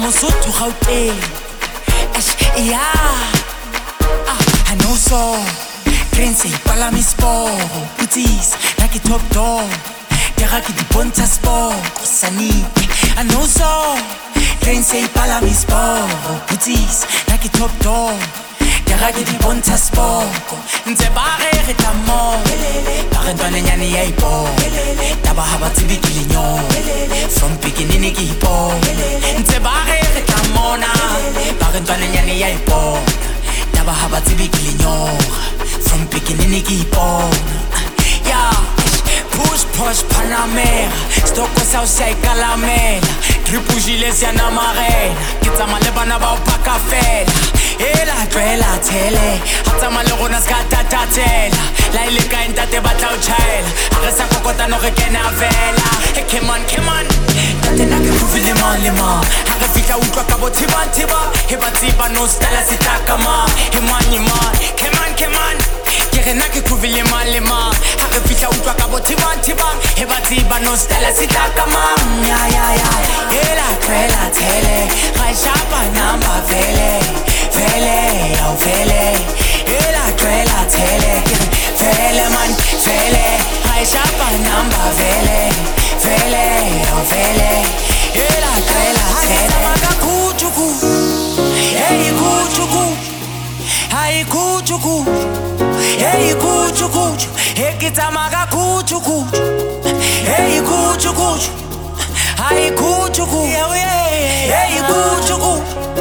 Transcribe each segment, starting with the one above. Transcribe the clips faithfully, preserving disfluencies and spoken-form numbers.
Mosotho Gauteng. Ash, yeah. Ah, I know so. Train say palami sport. Putis, like top dog. Terra ki di ponta sport. Kosani, I know so. Train say palami sport. Putis, like top dog. Terra ki di ponta sport. Nze bare reta mo. Bare ndwane nyani ya ipo. Taba haba tibi kilinyo. From beginning ki ipo. Nze bare reta mo na. Bare ndwane nyani ya ipo. Taba haba tibi kilinyo. From beginning ki ipo. Yeah. Push, push, Panamera. Stoko sa usai calamela. Tripu giles ya na marena. Kita malebana ba upaka fela. Ela twela tele. Hata malorona skata tatela. La ile ka entate batla uchaela. Aresa kokota no rekena vela. Hey, come on, come on. Tate na ke kuvile man le man. Haka fika utwa ka botiba tiba. He batiba no stala sitaka ma. He man man. Come on, come on. Kere na ke kuvile man le man. Haka fika utwa ka botiba tiba. He batiba no stala sitaka ma. Ya ya ya. Ela twela tele. Raishapa namba vele. Vele, oh vele. Ela twela tele. Vele man, vele. Raishapa namba vele. Vele, oh vele. Ela twela tele. Maga kuchuku. Hey kuchuku. Hai kuchuku. Hey kuchuku. Ekita maga kuchuku. Hey kuchuku. Hai kuchuku. Hey kuchuku.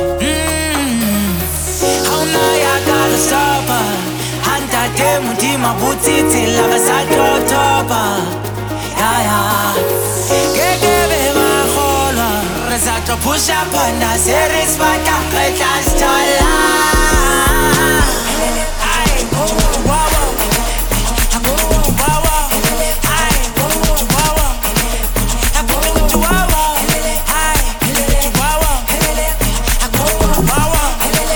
Stopper, handa demu di mabutiti lava satrotopa. Yeah yeah, gegebe mahola. Resato push up on the series, but I can't stop. I go wow wow, I go wow wow, I go wow wow, I go wow wow, I go wow wow, I go wow wow.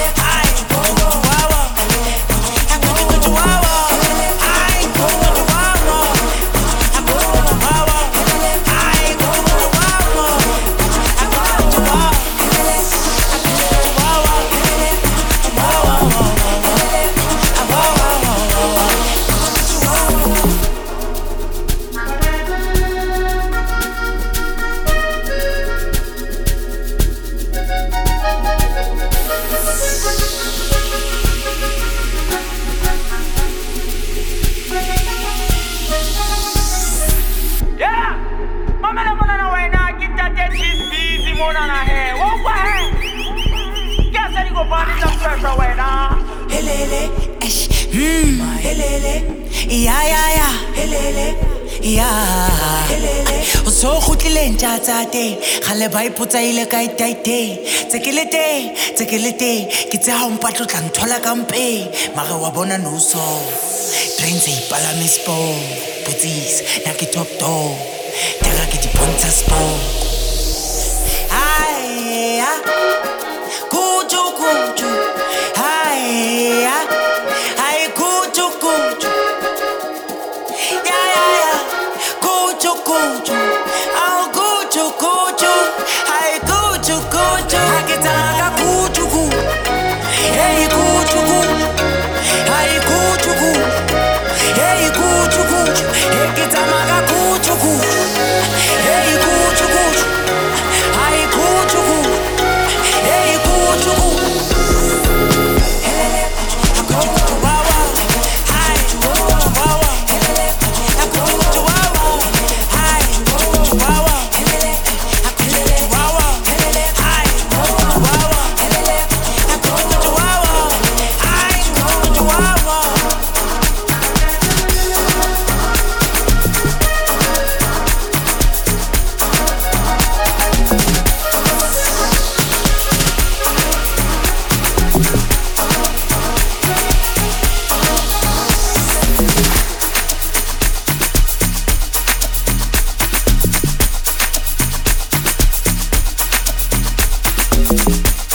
Gale ba ipotsa ile ka itaite tsekelete tsekelete ke tsa ha mpatlo tla nthola ka mpe mare wa bona no so train se ipalame sport putis na ke top dog tera ke di pontsha sport ai ya kuju kuju ai ya ai kuju kuju ya ya ya kuju kuju au kuju kuju ai kuju kuju akitaka kuju kuju hey kuju kuju ai kuju kuju hey kuju kuju ekitaka kuju kuju hey kuju kuju ai kuju kuju hey kuju kuju We'll be right back.